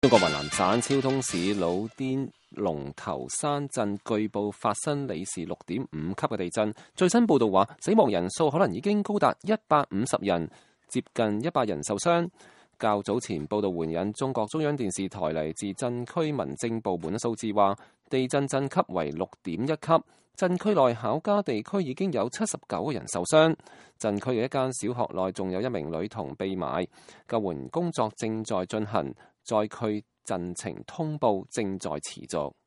中國雲南省昭通市老滇龍頭山鎮據報發生里氏6.5級嘅地震，最新報道話死亡人數可能已經高達150人，接近100人受傷。較早前報道援引中國中央電視台嚟自鎮區民政部門嘅數字話，地震震級為6.1級，鎮區內考家地區已經有79個人受傷。鎮區嘅一間小學內仲有1名女童被埋，救援工作正在進行，災區震情通報正在持續。